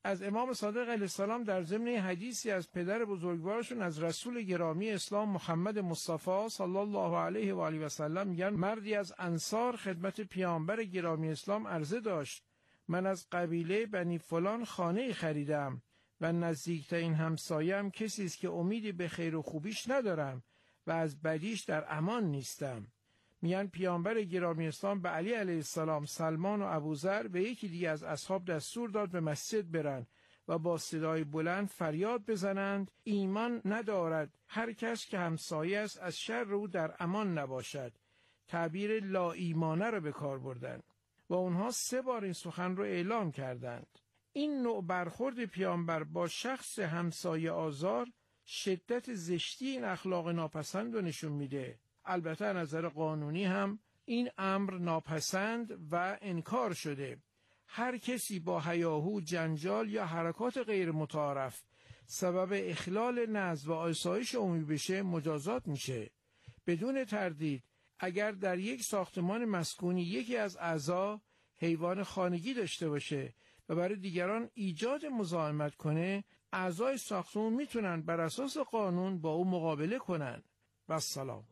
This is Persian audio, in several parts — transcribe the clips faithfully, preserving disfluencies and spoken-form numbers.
از امام صادق علیه السلام در ضمن حدیثی از پدر بزرگوارشون از رسول گرامی اسلام محمد مصطفی صلی الله علیه و آله و سلم میگن مردی از انصار خدمت پیامبر گرامی اسلام عرضه داشت: من از قبیله بنی فلان خانه خریدم و نزدیکترین همسایم کسی است که امیدی به خیر و خوبیش ندارم و از بدیش در امان نیستم. میان پیامبر گرامی اسلام به علی علیه السلام، سلمان و ابوذر و یکی دیگه از اصحاب دستور داد به مسجد برن و با صدای بلند فریاد بزنند: ایمان ندارد هر کس که همسایه است از شر او در امان نباشد. تعبیر لا ایمانه رو به کار بردن و اونها سه بار این سخن رو اعلام کردند. این نوع برخورد پیامبر با شخص همسایه آزار شدت زشتی این اخلاق ناپسند رو نشون میده. البته از نظر قانونی هم این امر ناپسند و انکار شده. هر کسی با هیاهو، جنجال یا حرکات غیر متعارف سبب اخلال نظم و آسایش عمومی بشه مجازات میشه. بدون تردید اگر در یک ساختمان مسکونی یکی از اعضا حیوان خانگی داشته باشه و برای دیگران ایجاد مزاحمت کنه، اعضای ساختمان میتونن بر اساس قانون با او مقابله کنن. و السلام.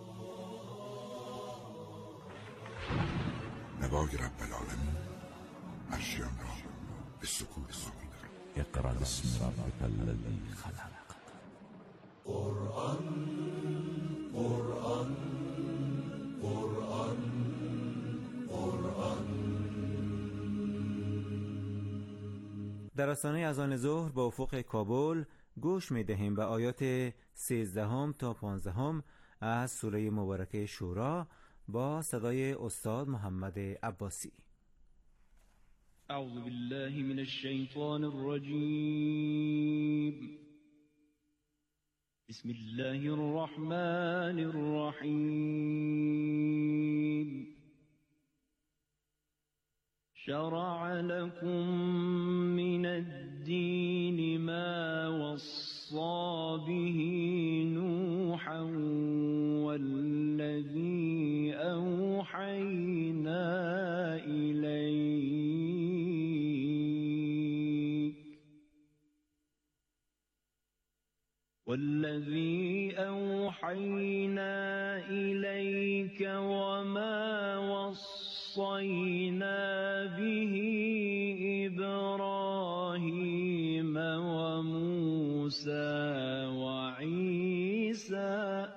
نوای رب العالمین عرشیان را به سکوت ساخته. اقرأ باسم ربک الذی خلق. قرآن قرآن قرآن قرآن. در آستانه اذان ظهر با افق کابل گوش می‌دهیم و آیات سیزدهم تا پانزدهم از سوره مبارکه شورا با صدای استاد محمد عباسی. اعوذ بالله من الشیطان الرجیم. بسم الله الرحمن الرحیم. شرع لكم من الدين ما وصى به نوحا والذي أوحينا إليك والذي أوحينا إليك وما وصينا به إبراهيم وموسى وعيسى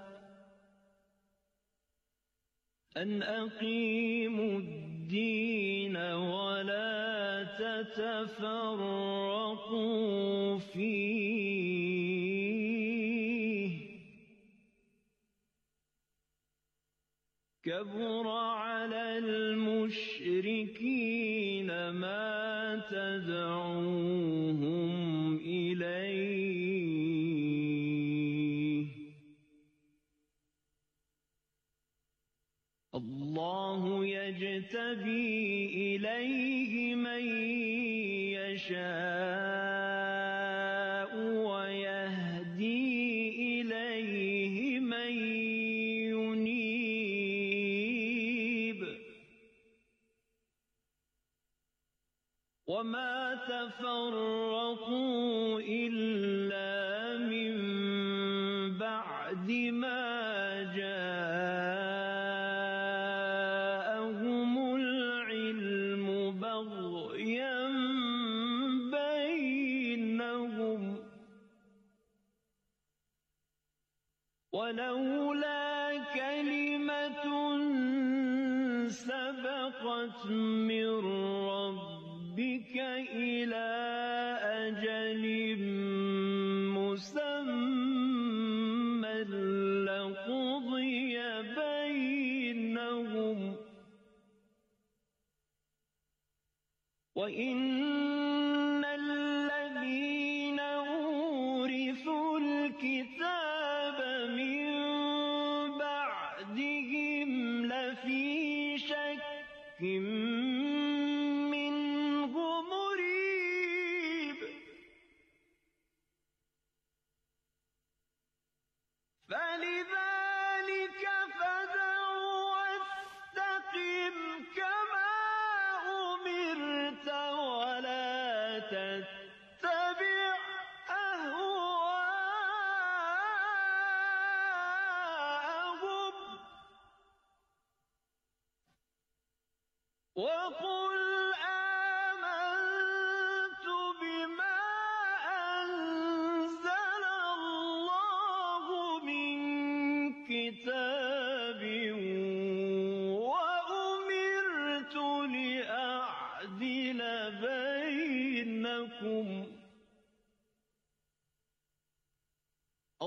أن أقيموا الدين ولا تتفرقوا فيه كبر على المشركين ما تدعوهم إليه الله يجتبي إليه من يشاء ويهدي إليه من ينيب وما تفرقوا إلا من بعد ما جاءهم العلم بغيا بينهم ولولا كلمة سبقت من ربك إلى أجل مسمى لقضي بينهم وإن الذين أورثوا الكتاب من بعدهم لفي شك منه مريب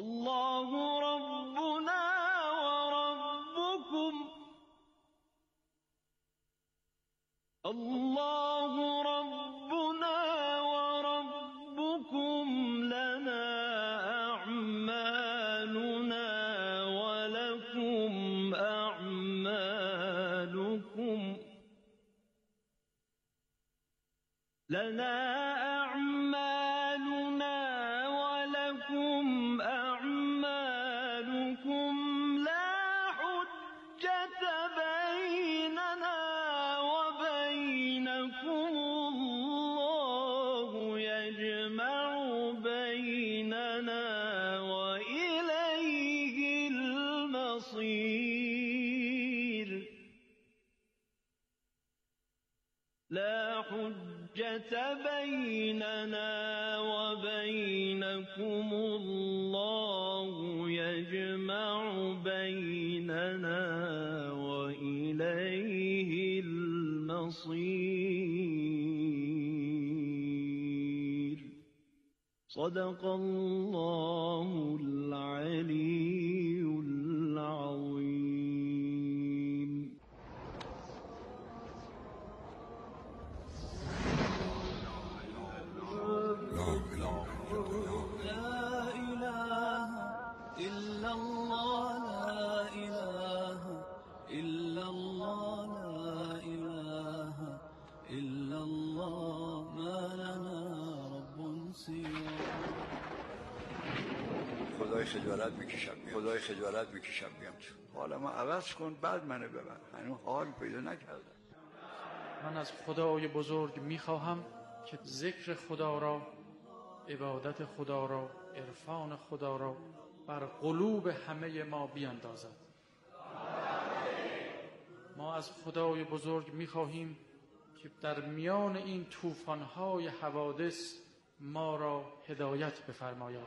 الله ربنا وربكم الله ربنا وربكم لنا أعمالنا ولكم أعمالكم لنا أعمالنا ولكم أعمالكم لا حجة بيننا وبينكم الله يجمع بيننا وإليه المصير لا حجة بيننا وبينكم الله يجمع بيننا وإليه المصير صدق الله العلي العظيم. خدای خجالت میکشم خدای خجالت میکشم بیام تو حالا ما عوض کن بعد منو ببر هنوز حال پیدا نکردم. من از خدای بزرگ میخواهم که ذکر خدا را، عبادت خدا را، عرفان خدا را بر قلوب همه ما بیاندازد. ما از خدای بزرگ میخواهیم که در میان این طوفان‌های حوادث ما را هدایت بفرماید.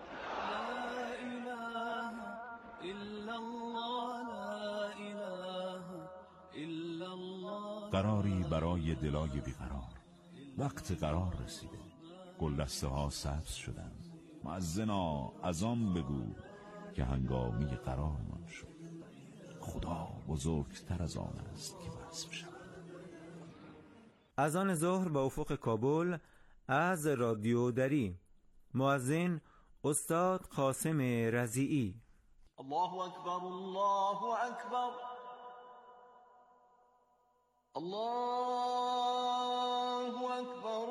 قراری برای دلای بیقرار. وقت قرار رسیده. گلدسته ها سبز شدند. مؤذنا اذان بگو که هنگامی قرارمان شد. خدا بزرگتر از آن است که وصف شود. اذان ظهر با افق کابل از رادیو دری. مؤذن استاد قاسم رضیعی. الله اکبر الله اکبر الله اکبر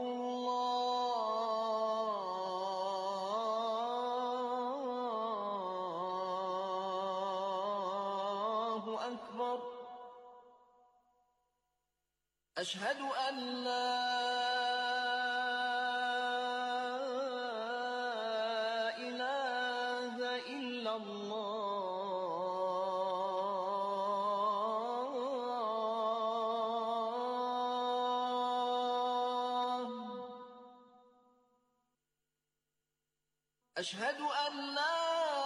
الله اکبر اشهد ان لا اله الا الله أشهد أن لا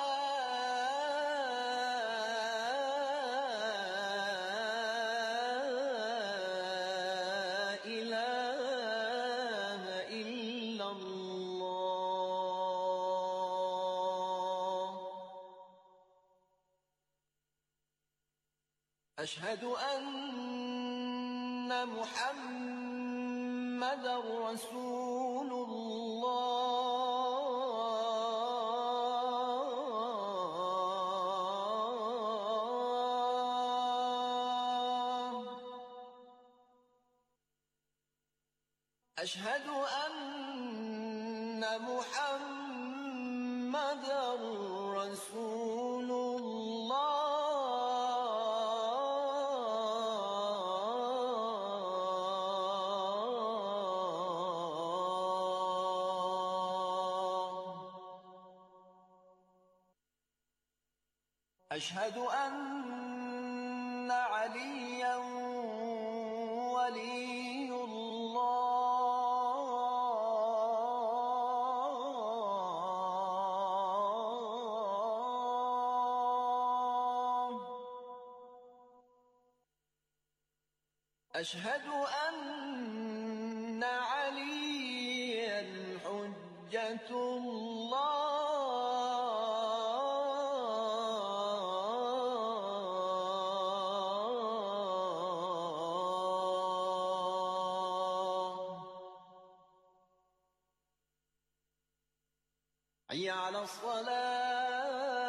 إله إلا الله أشهد أن محمدًا رسول الله أشهد أن محمدًا رسول الله أشهد أن عليًا ولي الله أشهد أن عليًا حجة الله حي على الصلاة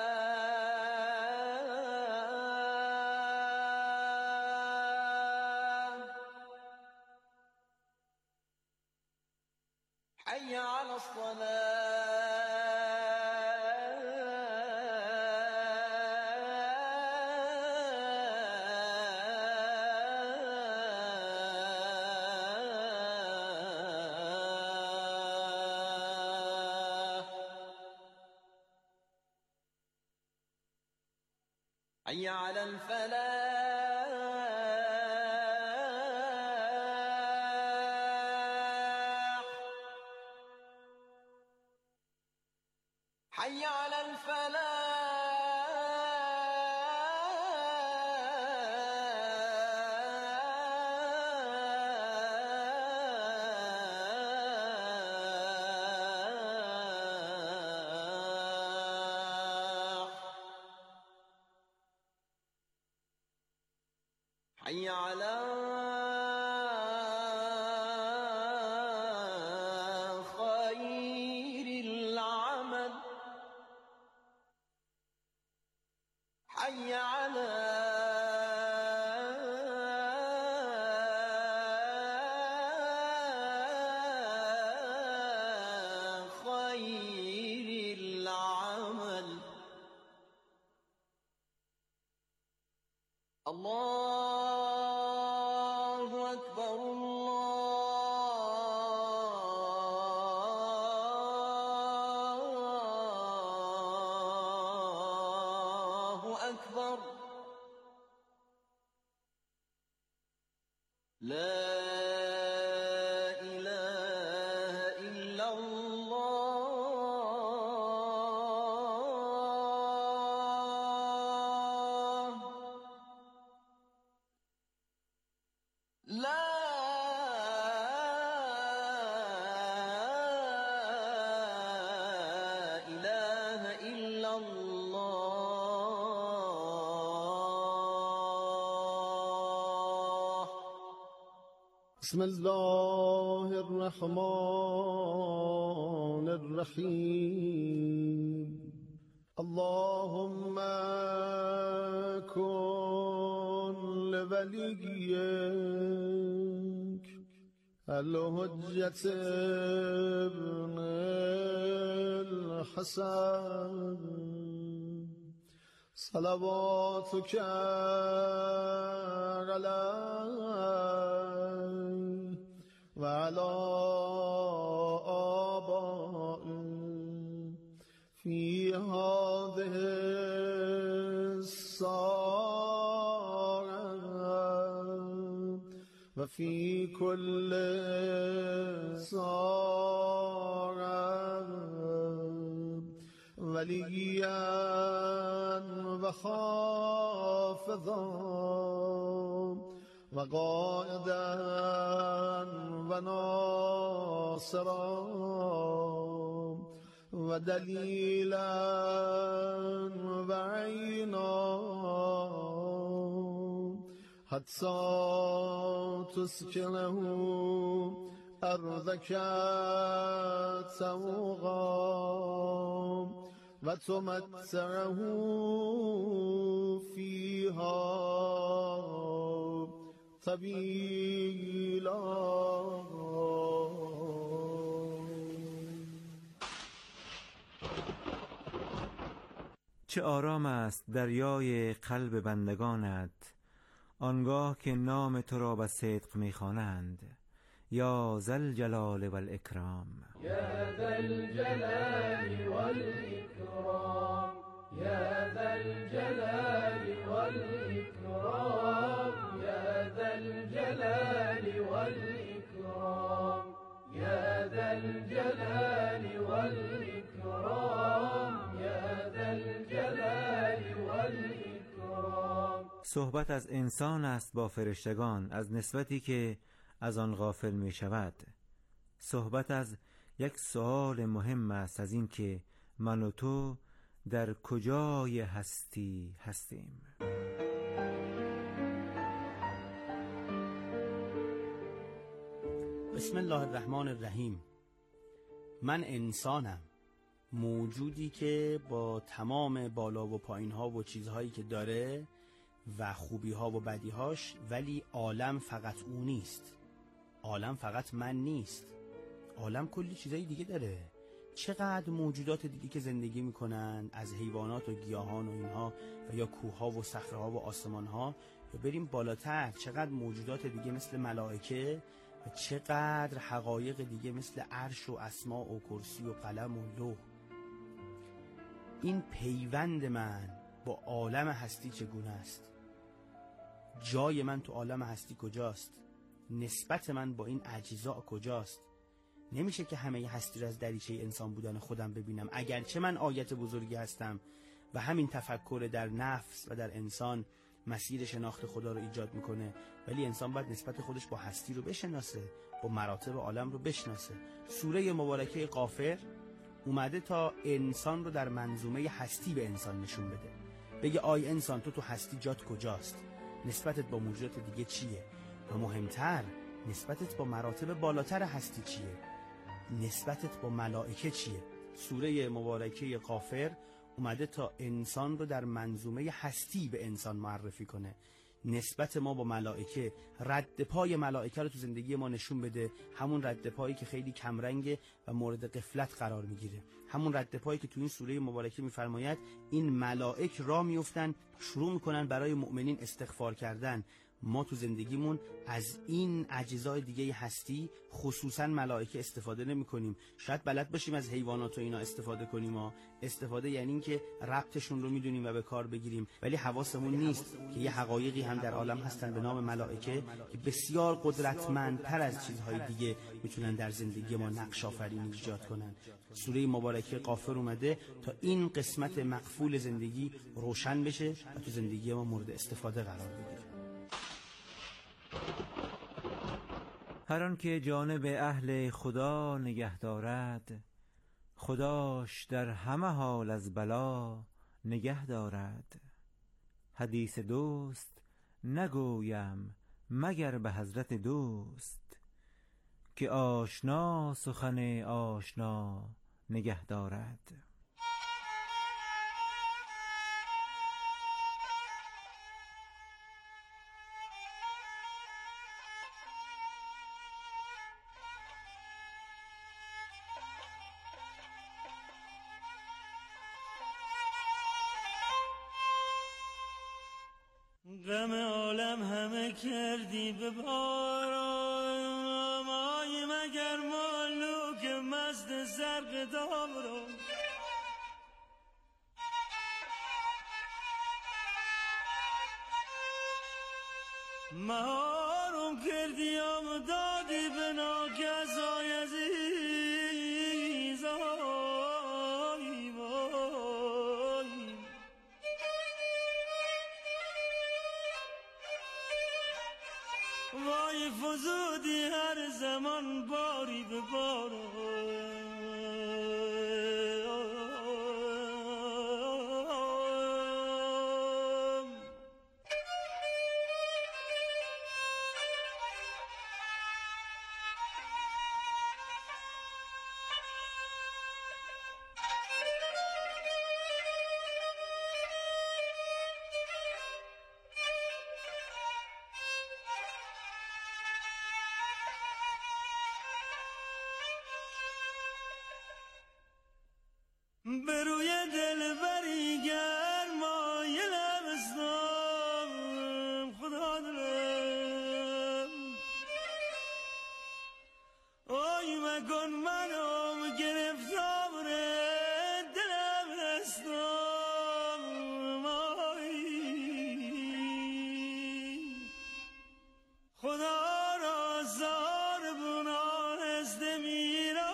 حي على الصلاة حي على الفلاح حي على الفلاح حي على خير العمل حي على خير العمل الله أكبر الله أكبر لا إله إلا الله لا إله إلا الله بسم الله الرحمن الرحيم اللهم كن لوليك الحجة ابن الحسن صلواتك عليه وعلى آبائه في هذه الساعة وفي كل ساعة وليا وحافظا وقائدا وناصرا ودليلا وعينا حتى تسكنه أرضك سوغا وتمتعه فيها طويلا. چه آرام است دریای قلب بندگانت آنگاه که نام تو را به صدق می‌خوانند. یا ذا الجلال والاکرام، یا ذا الجلال والاکرام، یا ذا الجلال والاکرام، یا ذا الجلال والاکرام، یا ذا الجلال والاکرام، یا ذا الجلال والاکرام. صحبت از انسان است با فرشتگان از نسبتی که از آن غافل می شود. صحبت از یک سوال مهم است از این که من و تو در کجای هستی هستیم. بسم الله الرحمن الرحیم. من انسانم موجودی که با تمام بالا و پایین ها و چیزهایی که داره و خوبی ها و بدی هاش، ولی عالم فقط اون نیست. عالم فقط من نیست. عالم کلی چیزای دیگه داره. چقدر موجودات دیگه که زندگی میکنن، از حیوانات و گیاهان و اینها و یا کوهها و صخره‌ها و آسمان‌ها، یا بریم بالاتر چقدر موجودات دیگه مثل ملائکه و چقدر حقایق دیگه مثل عرش و اسماء و کرسی و قلم و لوح. این پیوند من با عالم هستی چگونه است؟ جای من تو عالم هستی کجاست؟ نسبت من با این اجزا کجاست؟ نمیشه که همه هستی رو از دریچه انسان بودن خودم ببینم، اگرچه من آیت بزرگی هستم و همین تفکر در نفس و در انسان مسیر شناخت خدا رو ایجاد میکنه، ولی انسان باید نسبت خودش با هستی رو بشناسه، با مراتب عالم رو بشناسه. سوره مبارکه غافر اومده تا انسان رو در منظومه هستی به انسان نشون بده، بگه آی انسان تو تو هستی جات کجاست؟ نسبتت با موجودات دیگه چیه؟ و مهمتر نسبتت با مراتب بالاتر هستی چیه؟ نسبتت با ملائکه چیه؟ سوره مبارکه غافر اومده تا انسان رو در منظومه هستی به انسان معرفی کنه. نسبت ما با ملائکه، رد پای ملائکه رو تو زندگی ما نشون بده، همون رد پایی که خیلی کمرنگه و مورد غفلت قرار میگیره، همون رد پایی که تو این سوره مبارکه میفرماید این ملائک را میفتن، شروع میکنن برای مؤمنین استغفار کردن. ما تو زندگیمون از این اجزای دیگه هستی خصوصا ملائکه استفاده نمی کنیم. شاید بلد باشیم از حیوانات و اینا استفاده کنیم، ها استفاده یعنی این که ربطشون رو میدونیم و به کار بگیریم، ولی حواسمون نیست که یه حقایقی هم در عالم هستن به نام ملائکه که بسیار قدرتمندتر از چیزهای دیگه میتونن در زندگی ما نقش آفرینی ایجاد کنن. سوره مبارکه غافر اومده تا این قسمت مقفول زندگی روشن بشه و تو زندگی ما مورد استفاده قرار بگیره. هر آن که جانب اهل خدا نگه دارد، خداش در همه حال از بلا نگه دارد. حدیث دوست نگویم مگر به حضرت دوست، که آشنا سخن آشنا نگه دارد. غم عالم همه کردی به بارم، آی مگر مالوک مست زرق دارم. مهارم کردی آمدادی به ناکسای عزیز، آی وای وای فزودی هر زمان باری به بارم. به روی دل بریگر مایلم اسلام خدا دلم، آی مکن منم گرفتار دلم اسلام، آی خدا را زار بناهست میرم،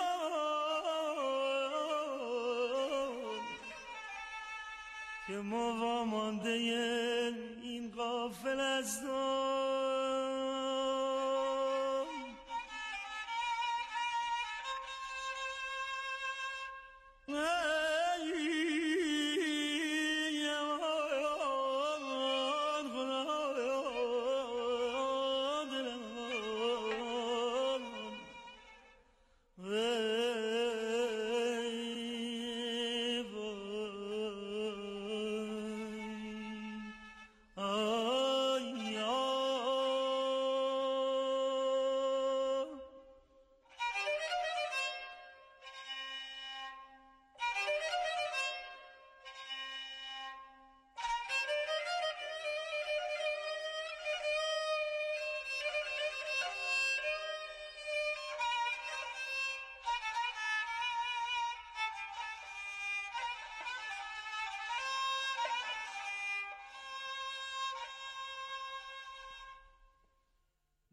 که ما مانده این غافل هستم.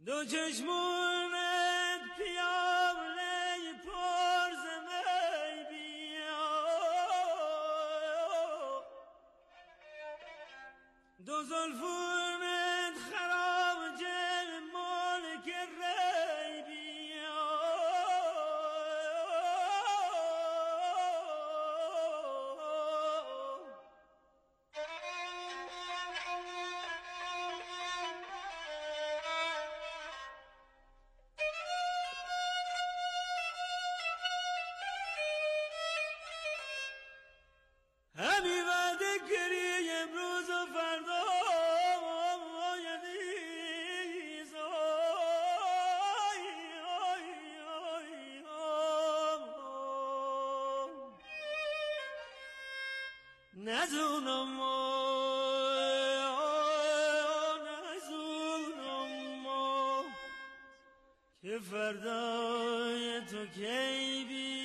دو چشمونت پیاله پر ز می بیا، دو زلفونت خراج ملک ری بیا، همی وعده کردی امروز و فردا عزیز، آی آی آی آی نزونم نزونم که فردای تو کی بی.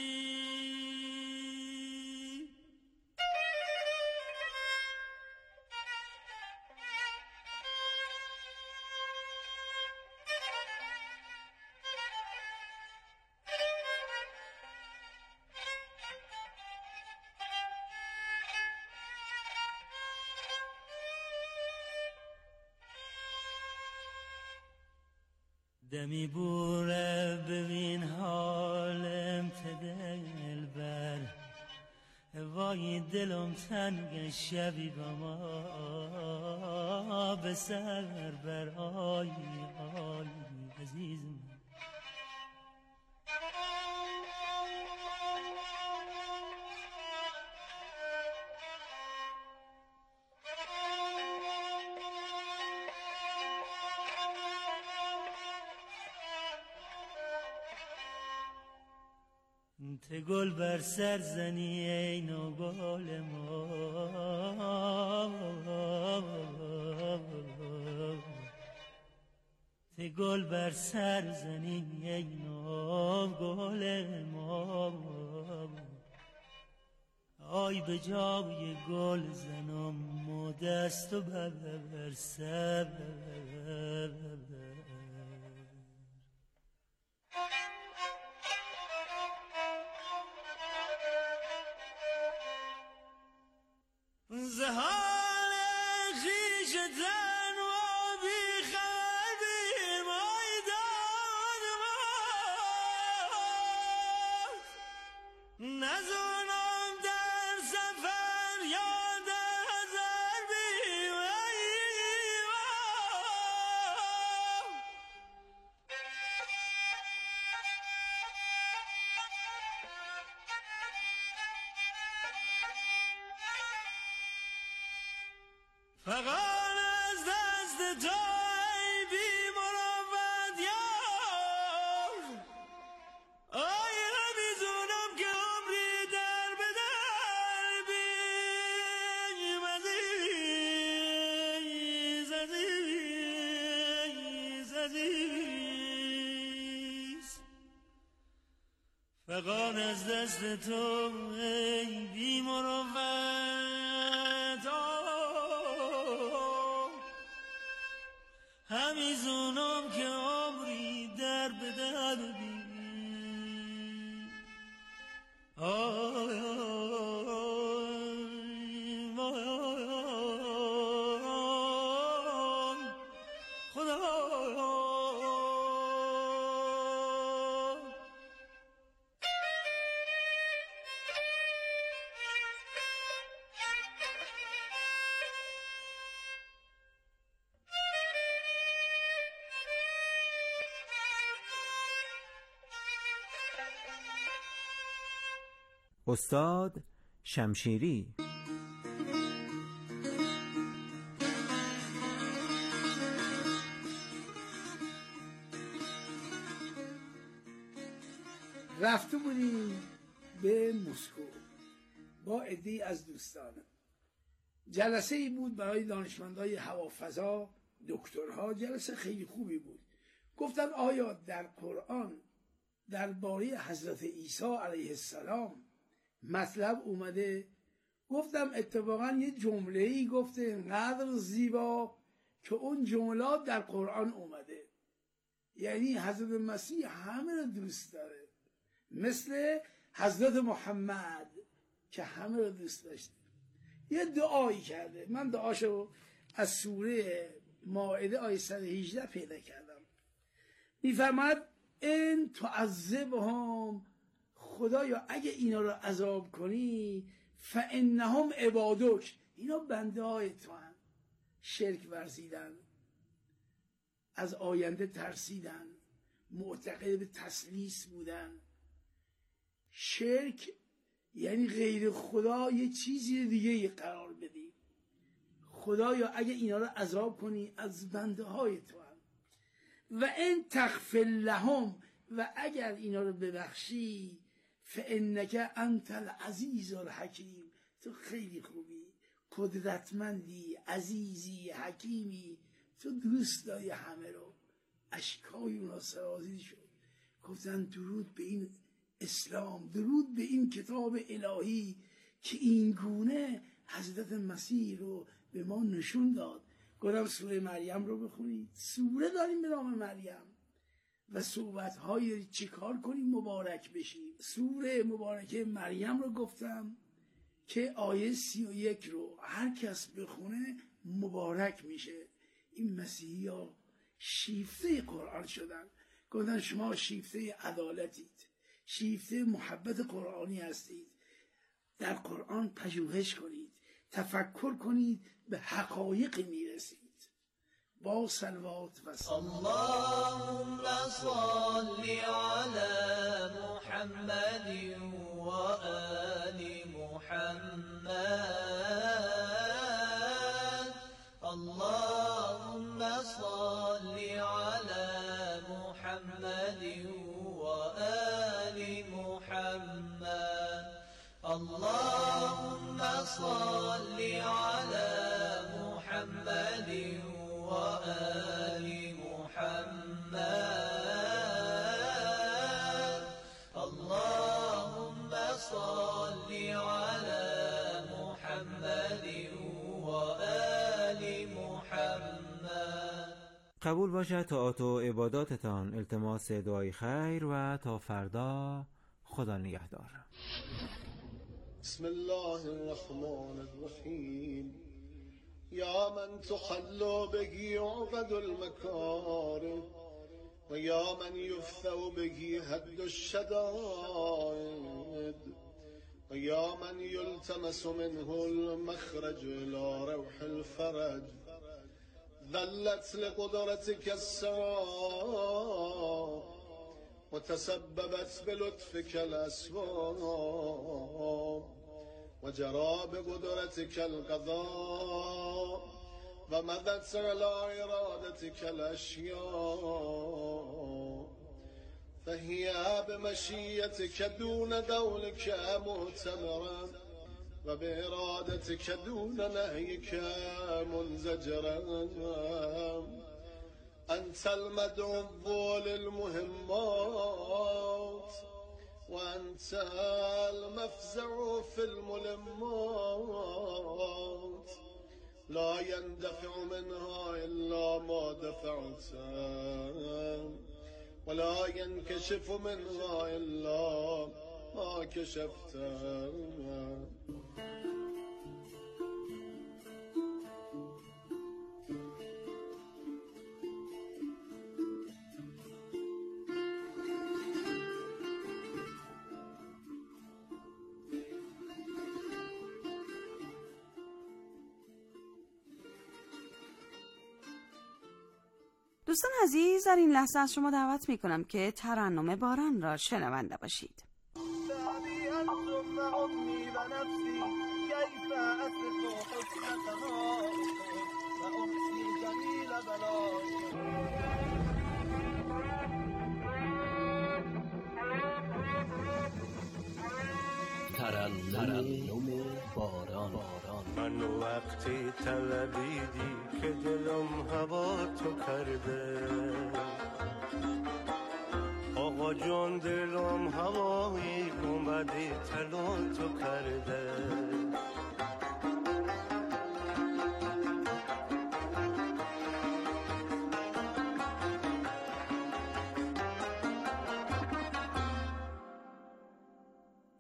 دمی بوره ببین حالم ته دل بر، وای دلم تنگ شبی با ما به سر بر، آی آی عزیزم. ته گل بر سر زنی ای نوگل ما، ته گل بر سر زنی ای نوگل ما، آی به جای گل زنم و دستو بر سر. زهال خیش تن و بی خبی مایدان ما، نزونم در سفر یا در هزار بی فقط از دست تو ای بی مروت یار، آی همیزونم که عمری در به در بیم عزیز عزیز عزیز، فقط از دست تو ای بی مروت همیزونم که عمری در به در بی. آی خدا استاد شمشیری. رفته بودیم به مسکو با عده‌ای از دوستانم. جلسه ای بود برای دانشمندای هوافضا، دکترها. جلسه خیلی خوبی بود. گفتن آیا در قرآن درباره حضرت عیسی علیه السلام مطلب اومده؟ گفتم اتفاقا یه جمله‌ای گفته انقدر زیبا که اون جملات در قرآن اومده. یعنی حضرت مسیح همه رو دوست داره، مثل حضرت محمد که همه رو دوست داشته. یه دعایی کرده، من دعاشو از سوره مائده آیه صد و هجده پیدا کردم. میفرماید ان تعذبهم، خدایا اگه اینا رو عذاب کنی، فانهم عبادک، اینا بنده های تو هن. شرک ورزیدن، از آینده ترسیدن، معتقد به تسلیس بودن. شرک یعنی غیر خدا یه چیزی دیگه قرار بدی. خدایا اگه اینا رو عذاب کنی، از بنده های تو هم. و ان تغفر لهم، و اگر اینا رو ببخشی، فانک انت العزیز الحکیم، تو خیلی خوبی، قدرتمندی، عزیزی، حکیمی، تو دوست داری همه رو. اشکای اونا سرازیر شد، گفتن درود به این اسلام، درود به این کتاب الهی که این گونه حضرت مسیح رو به ما نشون داد. گفتم سوره مریم رو بخونید، سوره داریم به نام مریم و صحبت‌های چی کار کنیم مبارک بشیم. سوره مبارکه مریم رو گفتم که آیه سی و یک رو هر کس بخونه مبارک میشه. این مسیحی ها شیفته قرآن شدن، گفتن شما شیفته عدالتید، شیفته محبت قرآنی هستید. در قرآن پژوهش کنید، تفکر کنید، به حقایق میرسید. با صلوات و سلام. اللهم صل علی محمد و آل محمد. اللهم صل علی محمد و آل محمد. اللهم صل علی محمد و آل محمد. اللهم صل علی محمد و آل محمد. قبول باشد طاعات و عباداتتان. التماس دعای خیر و تا فردا. خدا نگهدار. بسم الله الرحمن الرحیم. یا من تحل بهی عقد المکارم و یا من یفتح بهی حد الشدائد و یا من یلتمس منه المخرج الى روح الفرج. ذلت لقدرتك السراب وتسببت بلطفك الأسباب وجرى بقدرتك القضاء ومضت على إرادتك الأشياء. فهي بمشيتك دون دولك مؤتمرا وبإرادتك دون نهيك منزجرا. أنت المدعو للمهمات وأنت المفزع في الملمات. لا يندفع منها إلا ما دفعت ولا ينكشف منها إلا ما كشفت. دوستان عزیز، در این لحظه از شما دعوت می کنم که ترنم باران را شنونده باشید. ترنم باران. من وقتی طلبیدی که دلم هوا تو کرده، آقا جان دلم هوایی اومدی طلا تو کرده.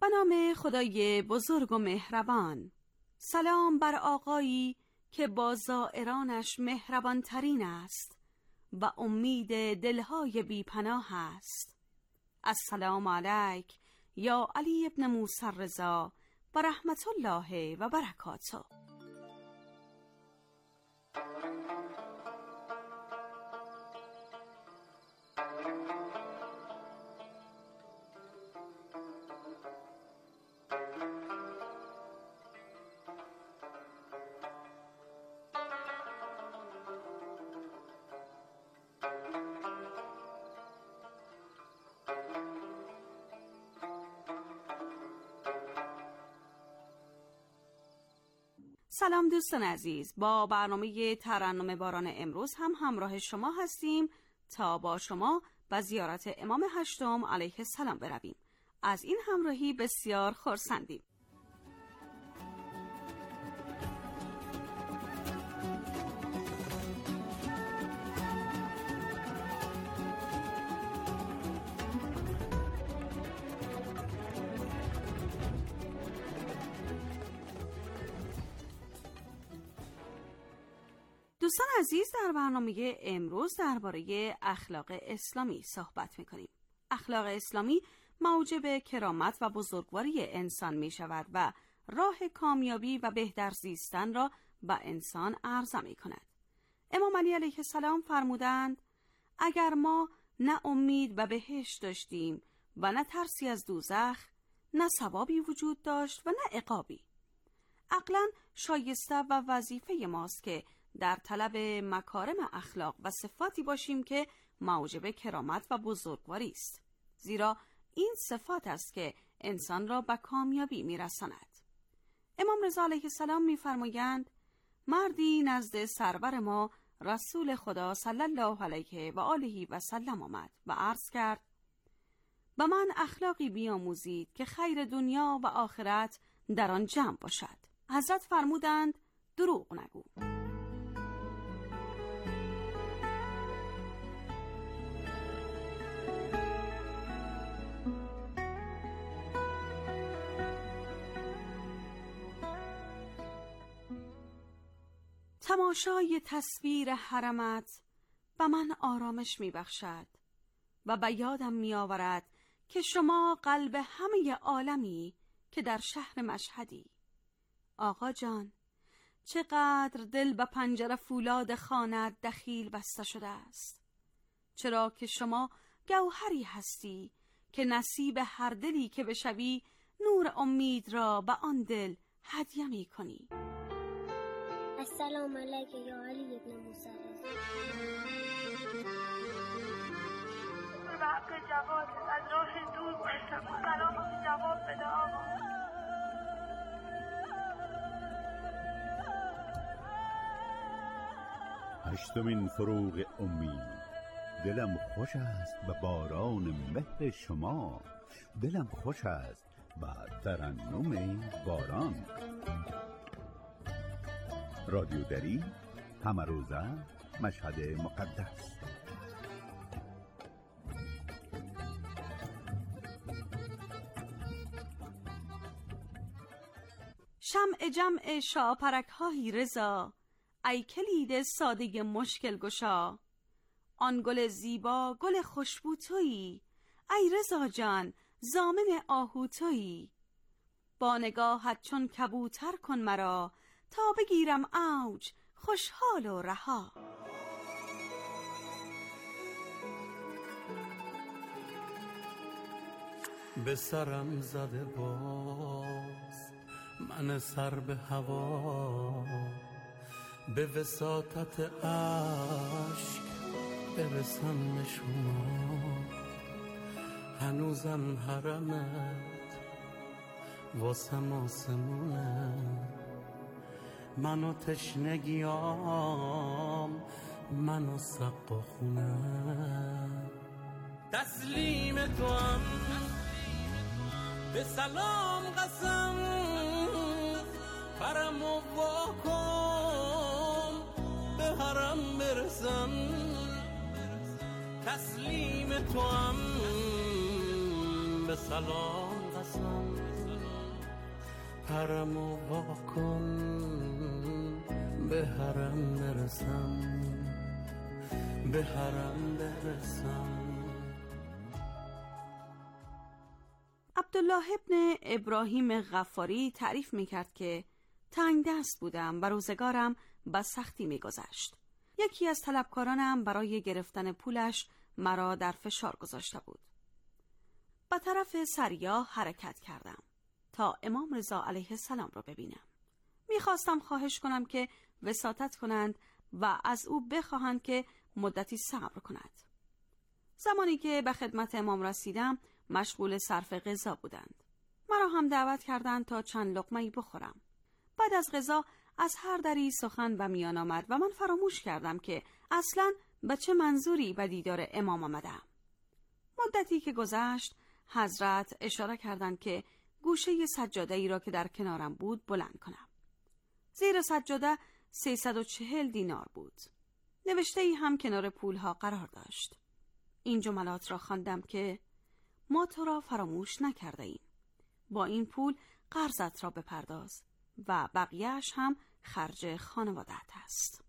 نام خدای بزرگ و مهربان. سلام بر آقایی که با زائرانش مهربان ترین است و امید دلهای بی پناه است. السلام علیک یا علی ابن موسی الرضا و رحمت الله و برکاته. سلام دوستان عزیز، با برنامه ترنم باران امروز هم همراه شما هستیم تا با شما و زیارت امام هشتم علیه السلام برویم. از این همراهی بسیار خرسندیم. دوستان عزیز، در برنامه امروز درباره اخلاق اسلامی صحبت می‌کنیم. اخلاق اسلامی موجب کرامت و بزرگواری انسان می‌شود و راه کامیابی و بهتر زیستن را به انسان عرضه می‌کند. امام علی علیه السلام فرمودند اگر ما نه امید و بهشت داشتیم و نه ترسی از دوزخ، نه ثوابی وجود داشت و نه عقابی. عقلاً شایسته و وظیفه ماست که در طلب مکارم اخلاق و صفاتی باشیم که موجب کرامت و بزرگواری است، زیرا این صفات است که انسان را به کامیابی میرساند. امام رضا علیه السلام میفرمایند مردی نزد سرور ما رسول خدا صلی الله علیه و آله و سلم آمد و عرض کرد به من اخلاقی بیاموزید که خیر دنیا و آخرت در آن جمع باشد. حضرت فرمودند دروغ نگو. تماشای تصویر حرمت به من آرامش می بخشد و به یادم می آورد که شما قلب همه عالمی که در شهر مشهدی. آقا جان، چقدر دل به پنجره فولاد خانه دخیل بسته شده است، چرا که شما گوهری هستی که نصیب هر دلی که بشوی نور امید را به آن دل هدیه می کنی. السلام علیک یا علی ابن موسی الرضا. به حق جواد از راه دور باشم، سلامت جواب بده آقا. هشتمین فروغ امید. دلم خوش است به باران مهر شما، دلم خوش است به ترنم باران. رادیو دری، همه روزه، مشهد مقدس. شمع جمع شاپرک هایی رضا، ای کلید ساده مشکل گشا. آن گل زیبا گل خوشبو تویی، ای رضا جان ضامن آهو تویی. با نگاهت چون کبوتر کن مرا، تا بگیرم اوج خوشحال و رها. به سرم زده باز من سر به هوا، به وساطت عشق برسم شما. هنوزم حرمت واسم آسمونه، منو تشنگیام منو سقا خونه. تسلیم تو هم به سلام قسم، پرم و واکن به حرم برسم. تسلیم تو هم به سلام قسم، حرمو واکن به حرم برسم، به حرم برسم. عبدالله ابن ابراهیم غفاری تعریف میکرد که تنگ دست بودم و روزگارم با سختی میگذشت. یکی از طلبکارانم برای گرفتن پولش مرا در فشار گذاشته بود. به طرف سریا حرکت کردم تا امام رضا علیه السلام را ببینم. میخواستم خواهش کنم که وساطت کنند و از او بخواهند که مدتی صبر کند. زمانی که به خدمت امام رسیدم مشغول صرف غذا بودند. مرا هم دعوت کردند تا چند لقمه‌ای بخورم. بعد از غذا از هر دری سخن به میان آمد و من فراموش کردم که اصلاً به چه منظوری به دیدار امام آمدم. مدتی که گذشت حضرت اشاره کردند که گوشه سجاده ای را که در کنارم بود بلند کنم. زیر سجاده سیصد و چهل دینار بود. نوشته ای هم کنار پولها قرار داشت. این جملات را خواندم که ما تو را فراموش نکرده ایم. با این پول قرضت را بپرداز و بقیهش هم خرج خانواده‌ات است.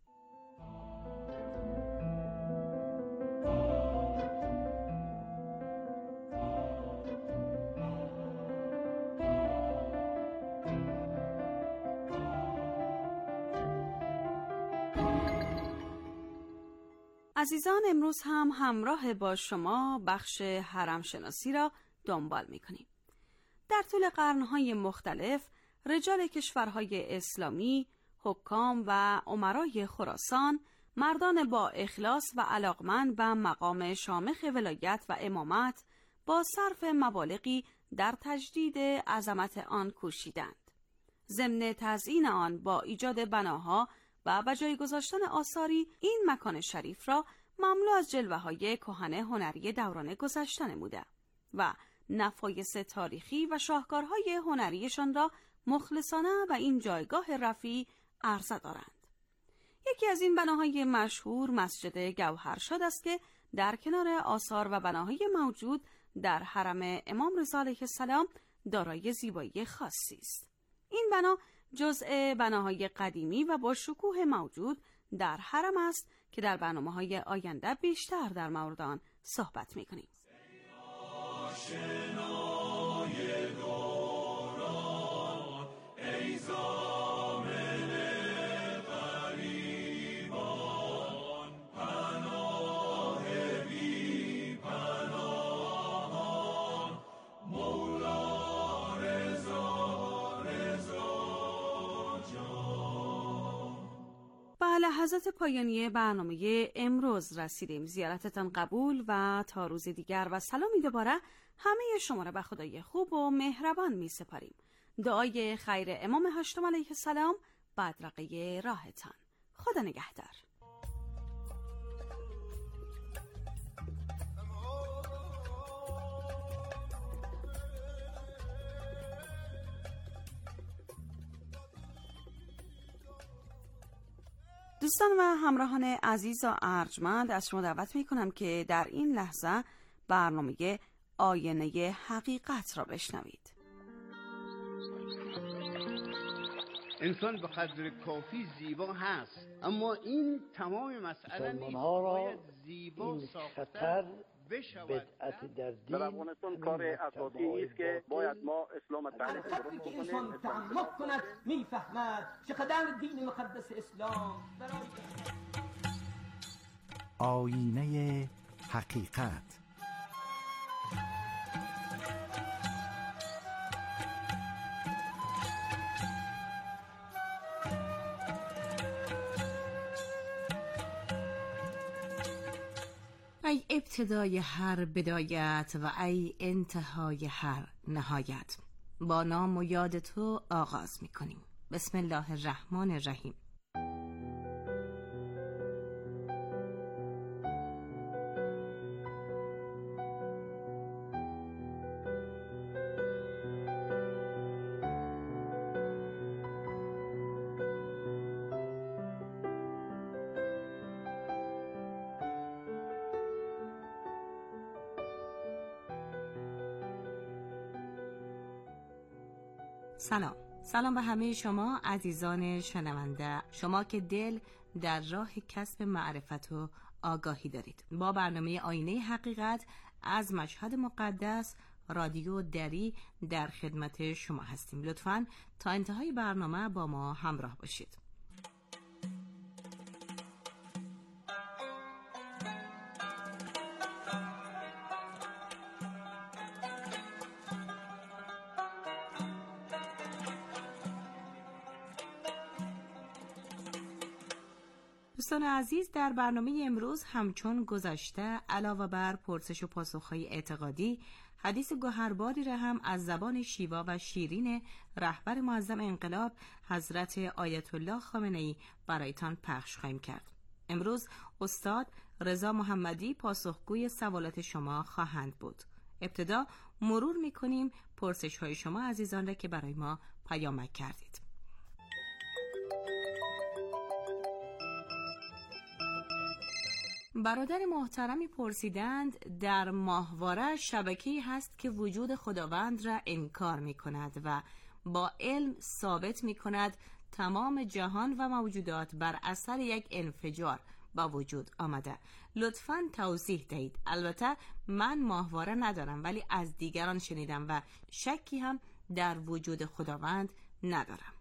عزیزان، امروز هم همراه با شما بخش حرم شناسی را دنبال می کنیم. در طول قرنهای مختلف رجال کشورهای اسلامی، حکام و امرای خراسان، مردان با اخلاص و علاقمند به مقام شامخ ولایت و امامت با صرف مبالغی در تجدید عظمت آن کوشیدند. ضمن تزیین آن با ایجاد بناها و به جای گذاشتن آثاری، این مکان شریف را مملو از جلوه‌های کهنه هنری دوران گذشته نموده و نفایس تاریخی و شاهکارهای هنریشان را مخلصانه و این جایگاه رفیع عرضه دارند. یکی از این بناهای مشهور مسجد گوهرشاد است که در کنار آثار و بناهای موجود در حرم امام رضا علیه السلام دارای زیبایی خاصی است. این بنا جزء بناهای قدیمی و با شکوه موجود در حرم است که در برنامه‌های آینده بیشتر در مورد آن صحبت می‌کنیم. لحظات پایانی برنامه امروز رسیدیم. زیارتتان قبول و تا روز دیگر و سلامی دوباره همه شما را به خدای خوب و مهربان می سپاریم. دعای خیر امام هشتم علیه السلام بدرقه راهتان. خدا نگهدار. دوستان و همراهان عزیز و ارجمند، از شما دعوت می کنم که در این لحظه برنامه آینه حقیقت را بشنوید. انسان به قدر کافی زیبا هست، اما این تمام مسئله نیست. باید زیبا ساختن بشود. در افغانستان کار اساسی است که باید ما اسلام تعریف درست که انسان تعمق کند میفهمد چقدر دین مقدس اسلام برای آینه حقیقت. ای ابتدای هر بدایت و ای انتهای هر نهایت، با نام و یاد تو آغاز می کنیم. بسم الله الرحمن الرحیم. سلام، سلام به همه شما عزیزان شنونده، شما که دل در راه کسب معرفت و آگاهی دارید. با برنامه آینه حقیقت از مشهد مقدس رادیو دری در خدمت شما هستیم. لطفاً تا انتهای برنامه با ما همراه باشید. دوستان عزیز، در برنامه امروز همچون گذشته علاوه بر پرسش و پاسخ‌های اعتقادی، حدیث گوهرباری را هم از زبان شیوا و شیرین رهبر معظم انقلاب حضرت آیت الله خامنه‌ای برایتان پخش خواهیم کرد. امروز استاد رضا محمدی پاسخگوی سوالات شما خواهند بود. ابتدا مرور می‌کنیم پرسش‌های شما عزیزان را که برای ما پیامک کردید. برادر محترمی پرسیدند در ماهواره شبکه‌ای هست که وجود خداوند را انکار می کند و با علم ثابت می کند تمام جهان و موجودات بر اثر یک انفجار با وجود آمده. لطفاً توضیح دهید. البته من ماهواره ندارم ولی از دیگران شنیدم و شکی هم در وجود خداوند ندارم.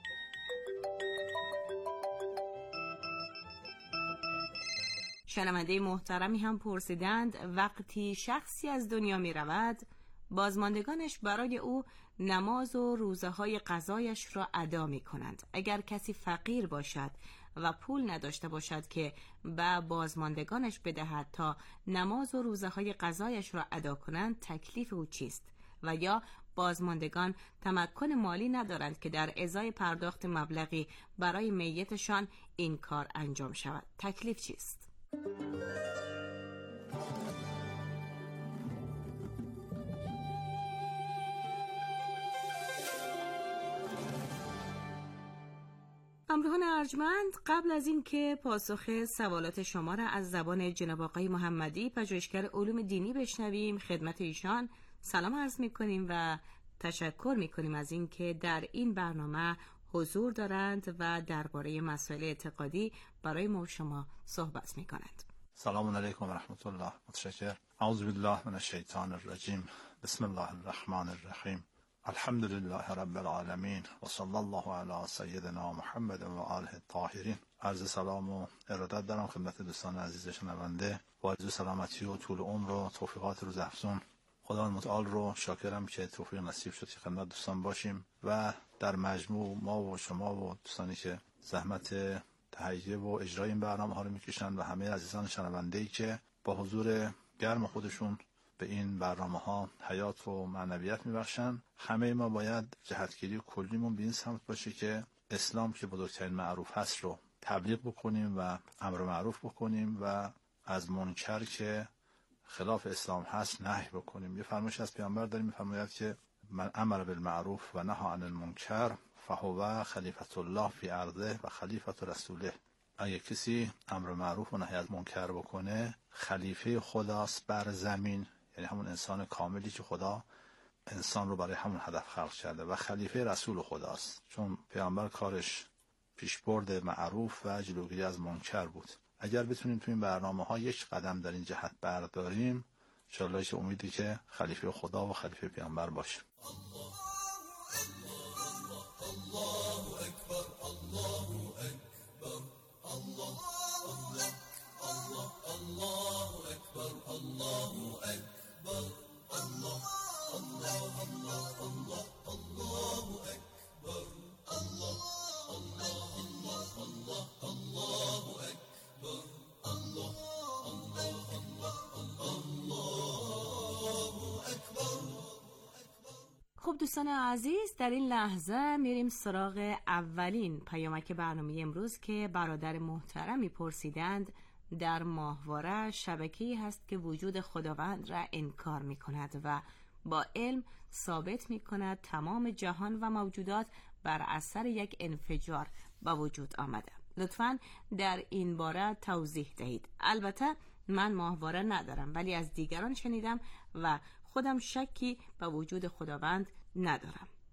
شنونده محترمی هم پرسیدند وقتی شخصی از دنیا می رود بازماندگانش برای او نماز و روزه های قضایش را ادا می کنند. اگر کسی فقیر باشد و پول نداشته باشد که به بازماندگانش بدهد تا نماز و روزه های قضایش را ادا کنند، تکلیف او چیست؟ و یا بازماندگان تمکن مالی ندارند که در ازای پرداخت مبلغی برای میتشان این کار انجام شود، تکلیف چیست؟ همراهان ارجمند، قبل از این که پاسخ سوالات شما را از زبان جناب آقای محمدی پژوهشگر علوم دینی بشنویم، خدمت ایشان سلام عرض می‌کنیم و تشکر می‌کنیم از این که در این برنامه حضور دارند و درباره مسائل اعتقادی برای ما و شما صحبت می‌کنند. سلام علیکم و رحمت الله. متشکر. اعوذ بالله من الشیطان الرجیم. بسم الله الرحمن الرحیم. الحمد لله رب العالمین و صلی الله علی سیدنا محمد و آله الطاهرین. عرض سلام و ارادت دارم خدمت دوستان عزیز شنونده. با آرزوی سلامتی و طول عمر و توفیقات روز افزون خداوند متعال رو شاکرم که توفیق نصیب شد که خدمت دوستان باشیم و در مجموع ما و شما و دوستانی که زحمت تهیه و اجرای این برنامه ها رو میکشن و همه عزیزان شنونده‌ای که با حضور گرم خودشون به این برنامه ها حیات و معنویت میبخشن، همه ما باید جهتگیری کلیمون به این سمت باشه که اسلام که بزرگترین معروف هست رو تبلیغ بکنیم و امر معروف بکنیم و از منکر که خلاف اسلام هست نهی بکنیم. یه فرمایش از پیامبر داریم میفرماید که من امر بالمعروف و نهی عن المنکر فهو خلیفة الله فی ارضه و خلیفة رسوله. اگه کسی امر معروف و نهی از منکر بکنه، خلیفه خداست بر زمین، یعنی همون انسان کاملی که خدا انسان رو برای همون هدف خلق کرده، و خلیفه رسول خداست، چون پیامبر کارش پیشبرد معروف و جلوگیری از منکر بود. اگر بتونیم تو این برنامه ها یک قدم در این جهت برداریم، ان شاءالله که امیدی که خلیفه خدا و خلیفه پیامبر باشه. الله أكبر الله أكبر الله الله الله الله أكبر الله أكبر الله الله الله الله الله أكبر الله الله الله الله الله أكبر الله الله الله الله أكبر. خب دوستان عزیز، در این لحظه میریم سراغ اولین پیامک برنامه امروز که برادر محترمی پرسیدند در ماهواره شبکه‌ای هست که وجود خداوند را انکار می کند و با علم ثابت می کند تمام جهان و موجودات بر اثر یک انفجار با وجود آمده. لطفاً در این باره توضیح دهید. البته من ماهواره ندارم ولی از دیگران شنیدم و خودم شکی به وجود خداوند ندارم.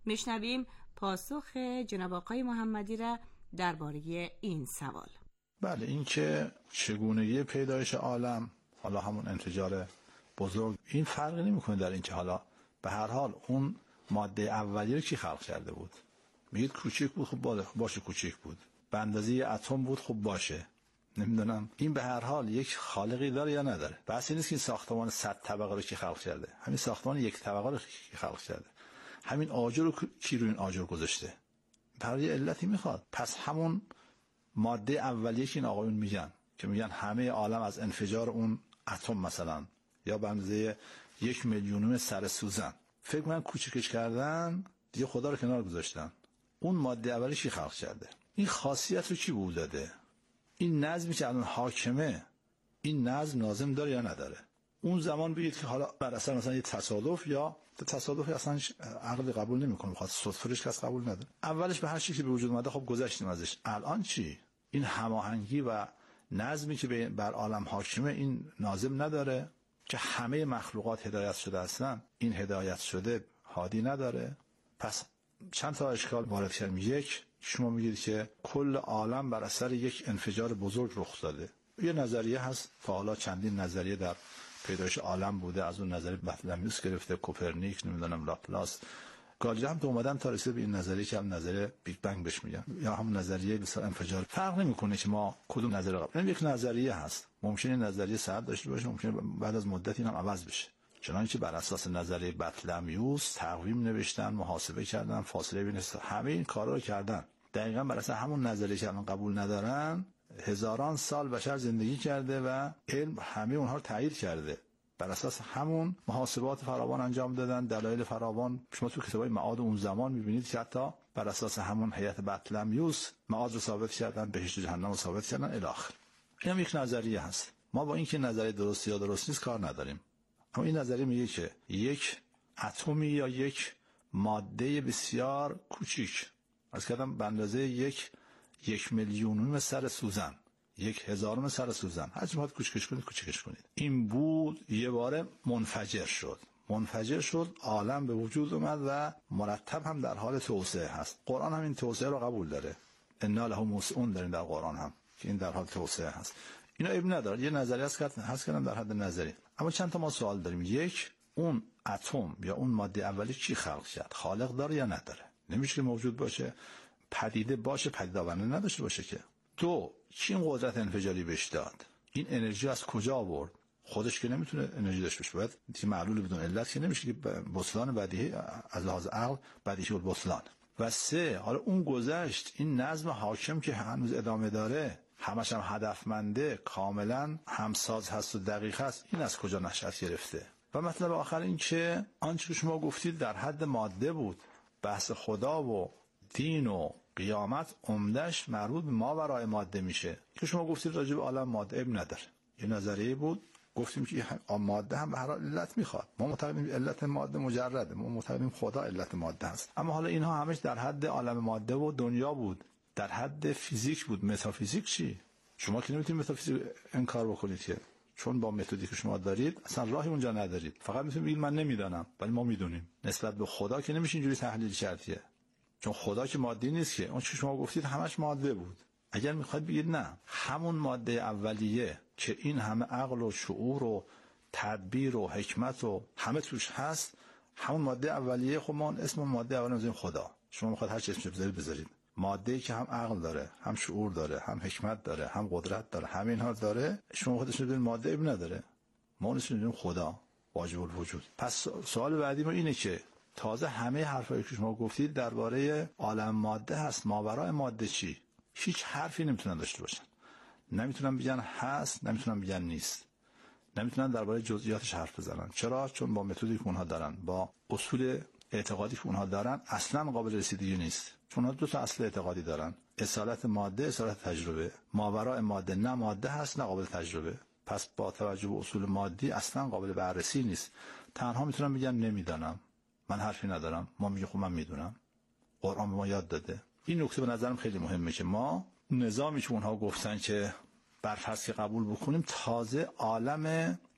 میشنویم پاسخ جناب آقای محمدی را درباره این سوال. بله، این که چگونگی پیدایش عالم، حالا همون انفجار بزرگ، این فرقی نمی‌کنه در این که حالا به هر حال اون ماده اولیه رو کی خلق کرده بود. میگید کوچیک بود، خب باشه کوچیک بود، به اندازه یه اتم بود، خب باشه، نمیدونم. این به هر حال یک خالقی داره یا نداره. بحث این نیست که این ساختمان صد طبقه رو کی خلق کرده، همین ساختمان یک طبقه رو کی خلق کرده، همین آجر رو کی روی این آجر گذاشته، برای علتی میخواد. پس همون ماده اولیه که این آقایون میگن که میگن همه عالم از انفجار اون اتم مثلا یا به اندازه یک میلیونم سر سوزن، فکر من کوچیکش کردن دیگه، خدا رو کنار گذاشتن. اون ماده اولیه کی خلق کرده؟ این خاصیت رو کی بود داده؟ این نظمی که الان حاکمه، این نظم لازم داره یا نداره؟ اون زمان بگید که حالا بر اثر مثلا یه تصادف، یا تصادفی اصلا عقل قبول نمیکنه، بخاطر صدفه‌اش کس قبول نداره. اولش به هر چیزی که به وجود اومده خب گذشتیم ازش. الان چی؟ این هماهنگی و نظمی که بر عالم حاکمه این لازم نداره که همه مخلوقات هدایت شده هستن، این هدایت شده هادی نداره. پس چند تا اشکال وارد کردیم. یک، شما میگید که کل عالم بر اثر یک انفجار بزرگ رخ داده. یه نظریه هست، تا حالا چندین نظریه در پیدایش عالم بوده، از اون نظریه بطلمیوس گرفته، کوپرنیک، نمیدونم لاپلاس، گالیله هم تو اومدن تا رسیده به این نظریه که هم نظریه بیگ بنگ بهش میگن، یا هم نظریه بسیار انفجار. فرق نمیکنه که ما کدوم نظریه قبول. این یک نظریه هست، ممکنه نظریه صحت داشته باشه، ممکنه بعد از مدتی هم عوض بشه. چنانچه بر اساس نظریه بطلمیوس تقویم نوشتن، محاسبه کردن، فاصله بین همه این کارا رو کردن. دقیقاً بر اساس همون نظریه که الان قبول ندارن، هزاران سال بشر زندگی کرده و علم همه اونها رو تایید کرده. بر اساس همون محاسبات فراوان انجام دادن، دلایل فراوان. شما تو کتابای معاد اون زمان می‌بینید که حتی بر اساس همون هیئت بطلمیوس معاد رو ثابت کردن، بهشت و جهنم رو ثابت کردن الی آخر. این هم یک نظریه هست. ما با اینکه نظریه درست یا درست نیست کار نداریم. اما این نظریه میگه که یک اتمی یا یک ماده بسیار کوچیک، از کردم به اندازه یک یک میلیونم سر سوزن، یک هزارم سر سوزن، هر چی میخواد کوچیکش کنید کوچیکش کنید، این بود یه باره منفجر شد. منفجر شد، عالم به وجود اومد و مرتب هم در حال توسعه هست. قرآن هم این توسعه رو قبول داره. انا له موسعون داریم در قرآن هم که این در حال توسعه هست. اینا ابن نداره، یه نظریه هست که هست کردن در حد نظری. اما چند تا ما سوال داریم. یک، اون اتم یا اون ماده اولی کی خلق کرد؟ خالق داره یا نداره؟ نمیشه که موجود باشه، پدیده باشه، پدیده آورده نداشته باشه که. دو، کی این قدرت انفجاری بهش داد؟ این انرژی از کجا آورد؟ خودش که نمیتونه انرژی داشته باشه، باید دیگه معلول بدون علت که نمیشه که بطلان بدیهی از لحاظ عقل بدیهی البطلان. و سه، حالا اون گذشت، این نظم حاکم که هنوز ادامه داره، همش هم هدفمنده، کاملا همساز هست و دقیق هست، این از کجا نشأت گرفته؟ و مطلب آخر این که آنچه که شما گفتید در حد ماده بود، بحث خدا و دین و قیامت عمدش مربوط به ما برای ماده میشه که شما گفتید راجع به عالم ماده اب نداره. یه نظریه بود، گفتیم که ماده هم به هر حال علت میخواد. ما معتقدیم علت ماده مجرده، ما معتقدیم خدا علت ماده است. اما حالا اینها همش در حد عالم ماده و دنیا بود، در حد فیزیک بود. متافیزیک چی؟ شما که نمیتونید متافیزیک انکار بکنید که، چون با متدی که شما دارید اصلا راهی اونجا ندارید. فقط میتونید بگید من نمیدونم، ولی ما میدونیم. نسبت به خدا که نمیشه اینجوری تحلیل کردیه، چون خدا که مادی نیست که. اون چیزی شما گفتید همش ماده بود. اگر میخواید بگید نه، همون ماده اولیه که این همه عقل و شعور و تدبیر و حکمت و همه توش هست، همون ماده اولیه. خب ما اسم ماده اولیه میذاریم خدا. شما میخواید هر چی اسمش بذارید بذارید. ماده‌ای که هم عقل داره، هم شعور داره، هم حکمت داره، هم قدرت داره، همه اینها داره، شما خودش میدونید ماده اب نداره. ما نمیدونیم خدا واجب الوجود. پس سوال بعدی ما اینه که تازه همه حرفایی که شما گفتید درباره عالم ماده هست، ماورای ماده چی؟ هیچ حرفی نمیتونن داشته باشن. نمیتونن بگن هست، نمیتونن بگن نیست. نمیتونن درباره جزئیاتش حرف بزنن. چرا؟ چون با متدی که اونها دارن، با اصول اعتقادی که اونها دارن، اصلا قابل رسیدگی نیست. چون اونها دو تا اصل اعتقادی دارن: اصالت ماده، اصالت تجربه. ماورای ماده نه ماده هست نه قابل تجربه. پس با توجه به اصول مادی اصلا قابل بررسی نیست. تنها میتونن بگن نمیدونم، من حرفی ندارم. ما میگه خب من میدونم، قرآن به ما یاد داده. این نکته به نظرم خیلی مهمه که ما نظامی که اونها گفتن که برفرض که قبول بکنیم، تازه عالم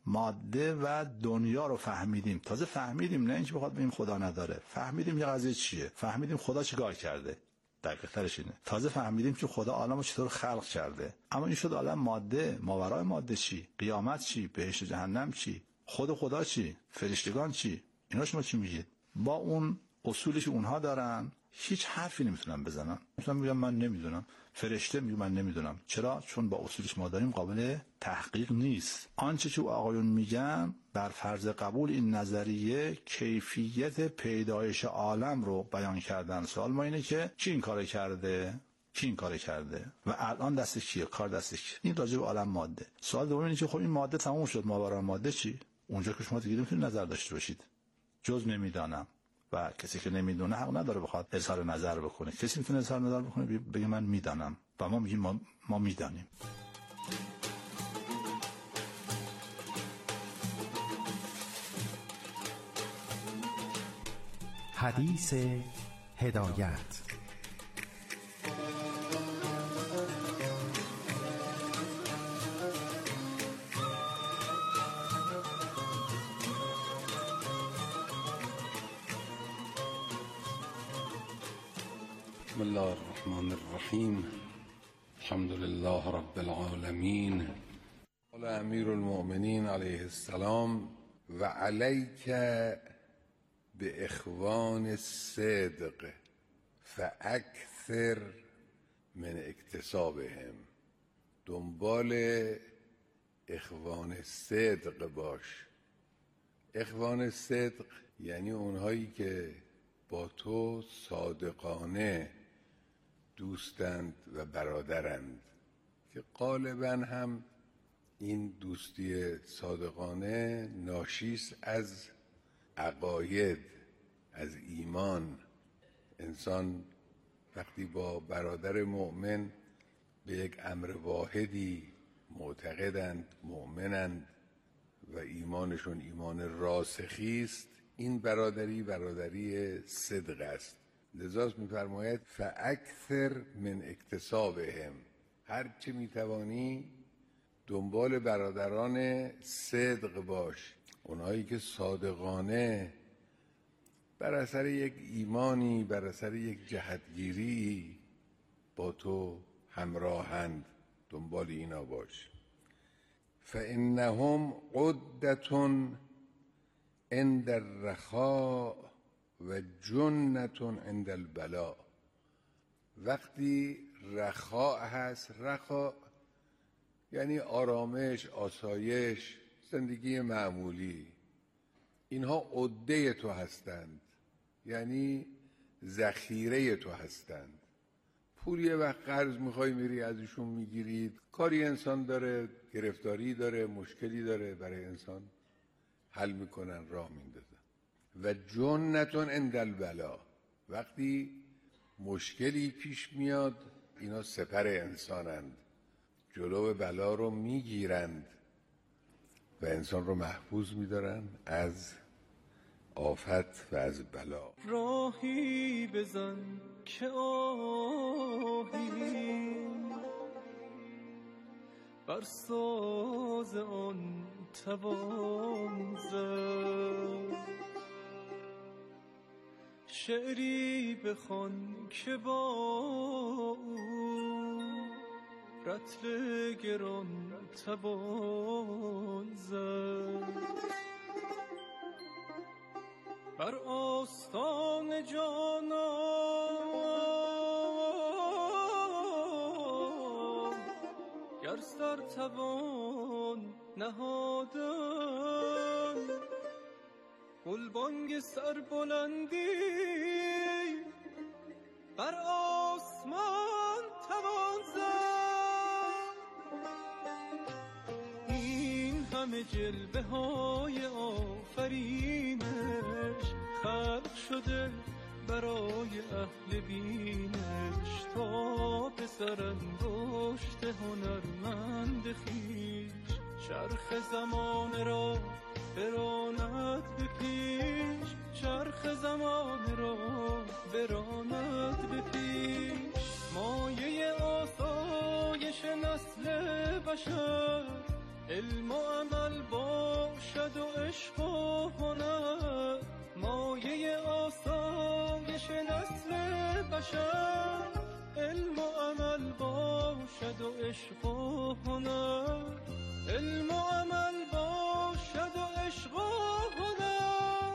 ماده و دنیا رو فهمیدیم. تازه فهمیدیم، نه اینکه بخواد بگیم خدا نداره، فهمیدیم یه قضیه چیه، فهمیدیم خدا چیکار کرده. دقیق ترش اینه، تازه فهمیدیم که خدا عالم رو چطور خلق کرده. اما این شد عالم ماده. ماورای ماده چی؟ قیامت چی؟ بهشت جهنم چی؟ خود خدا چی؟ فرشتگان چی؟ اینا شما چی میگید؟ با اون اصولی که اونها دارن هیچ حرفی نمیتونن بزنن. مثلا میگم من نمیدونم، فرشته میگه من نمیدونم. چرا؟ چون با اصولی که ما داریم قابل تحقیق نیست. آنچه که آقایون میگن بر فرض قبول این نظریه کیفیت پیدایش عالم رو بیان کردن. سوال ما اینه که کی این کارو کرده؟ کی این کارو کرده و الان دست کیه؟ کار دست کیه؟ این راجع به عالم ماده. سوال دوم اینه که خب این ماده تموم شد، ماورای ماده چی؟ اونجا که شما دیگه نمیتونید نظر داشته باشید. جز نمیدانم و کسی که نمیدونه حق نداره بخواد اظهار نظر بکنه. کسی میتونه اظهار نظر بکنه بگه من میدانم و ما میگیم ما, ما میدانیم. حدیث هدایت. بسم الله الرحمن الرحیم. الحمد لله رب العالمین. قال امیر المؤمنین علیه السلام و علیک به اخوان صدق فاکثر من اکتسابهم. دنبال اخوان صدق باش. اخوان صدق یعنی اونهایی که با تو صادقانه دوستند و برادرند، که غالبا هم این دوستی صادقانه ناشیست از عقاید، از ایمان. انسان وقتی با برادر مؤمن به یک امر واحدی معتقدند، مؤمنند و ایمانشون ایمان راسخی است، این برادری برادری صدق است. لذا می‌فرماید فاکثر من اکتسابهم. هر چه میتوانی دنبال برادران صدق باش، اونهایی که صادقانه بر اثر یک ایمانی، بر اثر یک جهتگیری با تو همراهند. دنبال اینا باش. فانهم عدة عند الرخاء و جنة عند البلاء. وقتی رخاء هست، رخاء یعنی آرامش، آسایش، زندگی معمولی، اینها عده تو هستند، یعنی ذخیره تو هستند. پول یه وقت قرض میخوای میری ازشون میگیرید، کاری انسان داره، گرفتاری داره، مشکلی داره، برای انسان حل میکنن، راه میندازن. و جنتون عند البلا، وقتی مشکلی پیش میاد اینا سپر انسانند، جلو بلا رو میگیرند و انسان رو محفوظ میدارن از آفت و از بلا. راهی بزن که آهی بر ساز آن توان زد، شعری بخوان که با او رطل گران توان زد. بر آستان جانان گر سر توان نهادن، گلبانگ سربلندی بر آسمان توان زد. این همه جلوه های آفرینش خلق شده برای اهل بینش، تا به سرانگشت هنرمند خویش چرخ زمان را براند به پیش، چرخ زمان را براند به پیش. مایه آسایش نسل بشر علم و عمل باشد و عشق و هنر مایه آسایش نسل بشر. علم و عمل باشد و عشق و هنر علم و عمل باشد و عشق و هنر.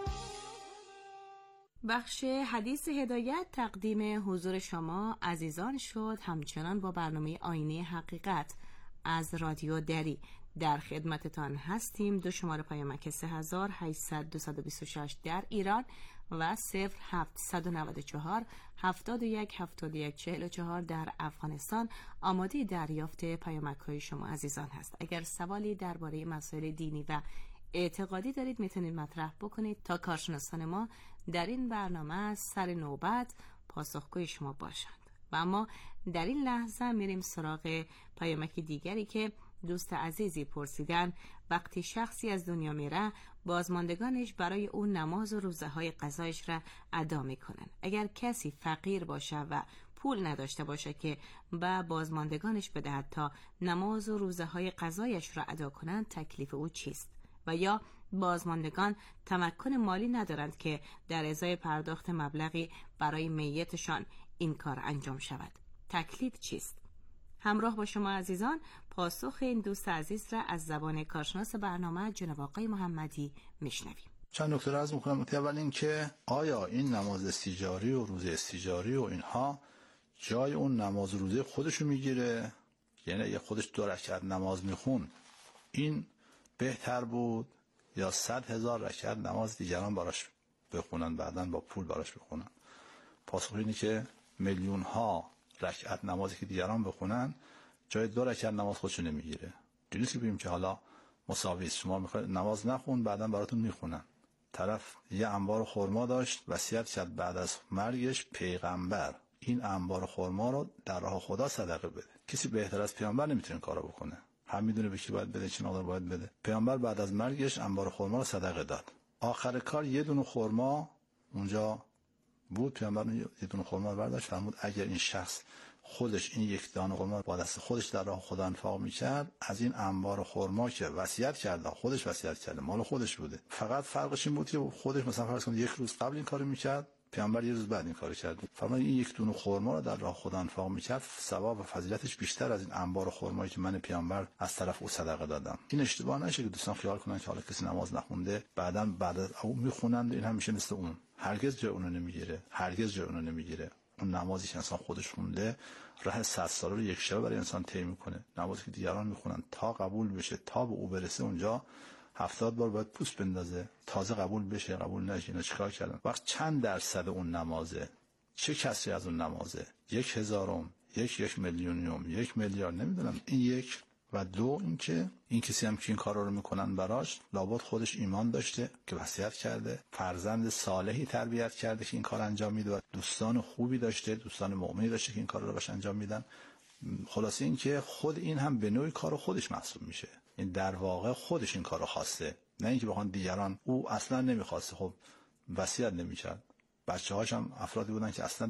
بخش حدیث هدایت تقدیم حضور شما عزیزان شد. همچنان با برنامه آینه حقیقت از رادیو دری در خدمتتان هستیم. دو شماره پیامک سه هزار و هشتصد و بیست و شش در ایران و صفر هفتصد و نود و چهار هفتاد و یک هفتاد و یک چهل و چهار در افغانستان آماده دریافت پیامک های شما عزیزان هست. اگر سوالی درباره مسائل دینی و اعتقادی دارید میتونید مطرح بکنید تا کارشناسان ما در این برنامه سر نوبت پاسخگوی شما باشند. و اما در این لحظه میریم سراغ پیامک دیگری که دوست عزیزی پرسیدن وقتی شخصی از دنیا میره بازماندگانش برای او نماز و روزه های قضایش را ادا میکنن. اگر کسی فقیر باشه و پول نداشته باشه که به بازماندگانش بدهد تا نماز و روزه های قضایش را ادا کنند تکلیف او چیست؟ و یا بازماندگان تمکن مالی ندارند که در ازای پرداخت مبلغی برای میتشان این کار انجام شود، تکلیف چیست؟ همراه با شما عزیزان پاسخ این دوست عزیز را از زبان کارشناس برنامه جناب آقای محمدی میشنویم. چند نکته را عرض می‌کنم. اول این که آیا این نماز استیجاری و روزه استیجاری و اینها جای اون نماز و روزه خودشو میگیره؟ یعنی اگه خودش دو رکعت نماز میخون این بهتر بود یا صد هزار رکعت نماز دیگران براش بخونن بعداً با پول براش بخونن؟ پاسخ اینه که میلیون ها رکعت نمازی که دیگران بخونن جای دو رکعت نماز خودشو نمیگیره. دیروز که ببینیم که حالا مساوی است، شما میخواید نماز نخون بعداً براتون میخونن. طرف یه انبار خرما داشت وصیت کرد بعد از مرگش پیغمبر این انبار خرما رو در راه خدا صدقه بده. کسی بهتر از پیامبر نمیتونه کارو بکنه. هم میدونه به کی باید بده، چه مقدار باید بده. پیامبر بعد از مرگش انبار خرما رو صدقه داد. آخر کار یه دونه خرما اونجا بود، پیامبر یه دونه خرما رو برداشت فرمود اگر این شخص خودش این یک دانه خرما با دست خودش در راه خدا انفاق میکرد از این انبار خرما که وصیت کرده، خودش وصیت کرده، مال خودش بوده، فقط فرقش این بود که خودش مثلا فرض کنید یک روز قبل این کارو میکرد، پیامبر یه روز بعد این کارو کرد. فرمان این یک دونه خرما رو در راه خدا انفاق میکرد ثواب و فضیلتش بیشتر از این انبار خرمایی که من پیامبر از طرف او صدقه دادم. این اشتباه نشه که دوستان خیال کنن که حالا کسی نماز نخونده بعداً بعد از او میخونند این هم میشه مثل اون. هرگز جای اونو نمیگیره، هرگز جای اونو نمیگیره. اون نمازی که انسان خودش خونده راه صد ساله رو یک شبه برای انسان طی میکنه. نمازی که دیگران میخونن تا قبول بشه تا به او برسه اونجا هفتاد بار باید پوست بندازه تازه قبول بشه، قبول نشه. اینا چیکار کردن؟ وقت چند درصد اون نمازه؟ چه کسی از اون نمازه؟ یک هزارم، یک یک میلیونیوم، یک میلیارد، نمیدونم. این یک و دو اینکه این کسی هم که این کارا رو میکنن براش لابد خودش ایمان داشته که وصیت کرده، فرزند صالحی تربیت کرده که این کار انجام میده و دوستان خوبی داشته، دوستان مؤمنی داشته که این کارا رو براش انجام میدن. خلاصه این که خود این هم به نوعی کار خودش محسوب میشه. این در واقع خودش این کارو خواسته، نه اینکه بخوان دیگران. او اصلا نمیخواسته، خب وصیت نمیکرد. بچه‌هاش هم افرادی بودن که اصلا